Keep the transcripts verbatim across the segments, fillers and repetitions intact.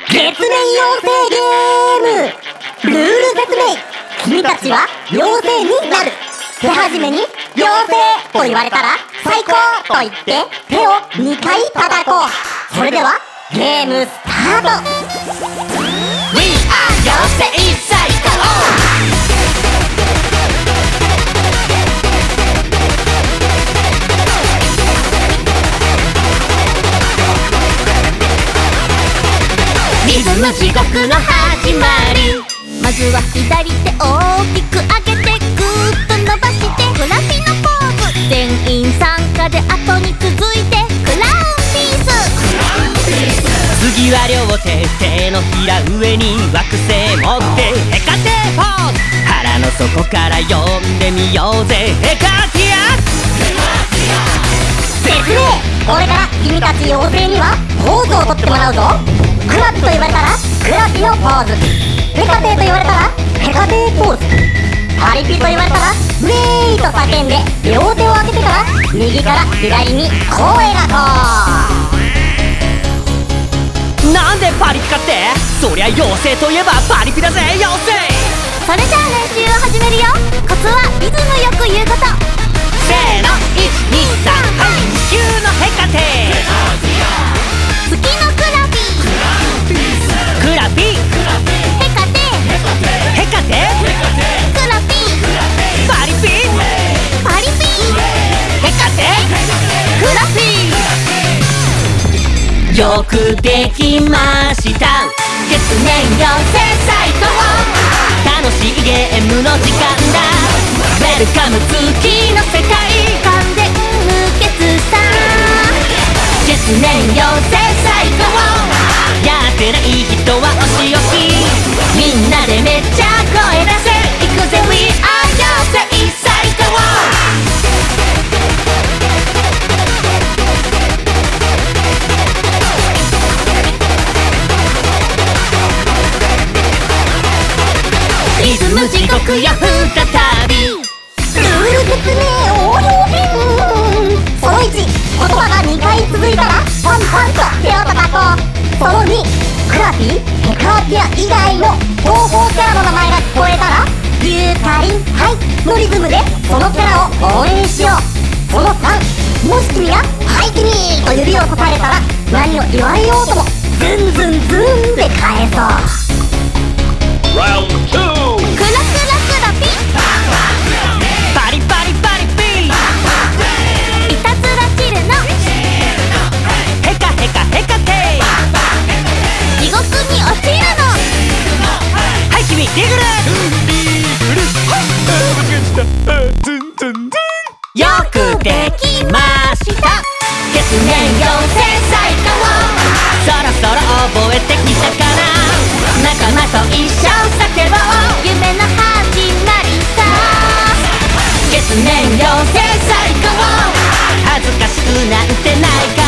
月面妖精ゲーム。ルール説明。君たちは妖精になる。手始めに妖精と言われたら最高と言って手をにかい叩こう。それではゲームスタート。 We are 妖精最高。リズム地獄の始まり。 まずは左手大きく上げてグーッと伸ばしてクラピのポーズ。全員参加で後に続いてクラウンピース。 次は両手手のひら上に惑星持ってヘカテポーズ。腹の底から呼んでみようぜヘカティア。 説明。これから君たち妖精にはポーズをとってもらうぞ。クラピと言われたらクラピのポーズ。ヘカテと言われたらヘカテポーズ。パリピと言われたらウェーイと叫んで両手を上げてから右から左にこう描こう。なんでパリピかって？そりゃ妖精といえばパリピだぜ妖精。 それじゃあ練習を始めるよ。コツはリズムよく言うこと。 せーのいちにさんはい地球のヘカテ。 月のクラピクラピヘカテヘカテクラピパリピパリピヘカテクラピ。よくできました。月面妖精最高。楽しいゲームの時間だ。ウェルカム月の世界完全無欠さ。 月面妖精最高。やってない人はお仕置き。みんなでめっちゃ声出せ。いくぜ We are 妖精最高。リズム地獄よ再び。 う。ルール説明応用編。そのいち、言葉がにかい続いたらパンパンと手を叩こう。そのに、クラピ、ヘカーティア以外の東方キャラの名前が聞こえたらユーカリンはいのリズムでそのキャラを応援しよう。そのさん、もし君がはい君と指をさされたら何を言われようともズンズンズンで返そう。 クラクラクラピパリパリパリピいたずらチルのヘカヘカヘカテ。 地獄に落ちるの。 はい君リグルよくできました。月面妖精最高。そろそろ覚えてきたかな。仲間と一緒叫ぼう。 夢の始まりさ。 月面妖精最高。恥ずかしくなんてないから。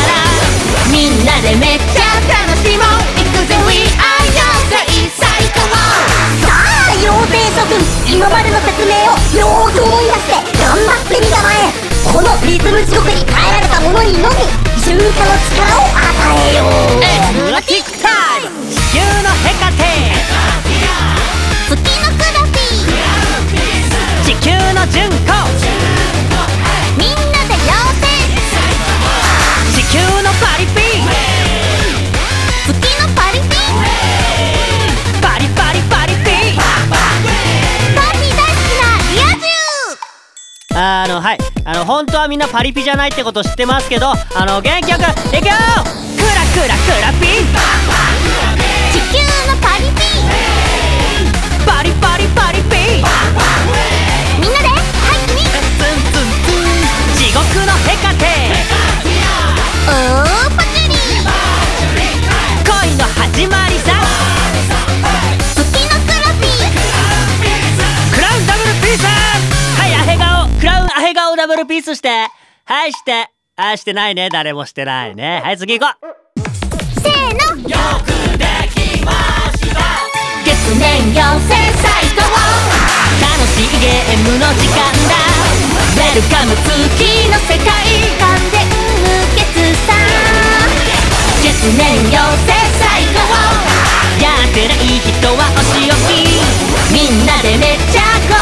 みんなでめっちゃ楽しもう。いくぜ We are 妖精最高。 さあ妖精諸君、今までの説明をよーく思い出して頑張ってみたまえ。このリズム地獄に変えられたものにのみ瞬間の力を与えよう。 エクラティックタイム。地球のヘカテ月のクラピ地球の順子。 みんなで妖精。 地球のパリピ月のパリピパリパリパリピ。 パーティー大好きなリア充。 あのはいあの本当はみんなパリピじゃないってこと知ってますけど、あの元気よくいくよ。クラクラクラピ地球のパリピパリパリパリピ。 みんなではい君地獄のヘカテおーパチュリ恋の始まりさ。 月のクラピクラウンダブルピース。はいアヘ顔クラウンアヘ顔ダブルピースして。はいしてあしてないね。誰もしてないね。はい次行こう。 せーのよくできました。月面妖精最高。楽しいゲームの時間だ。ウェルカム月の世界完全無欠さ。 月面妖精最高。 はお仕置きみんなでめっちゃ声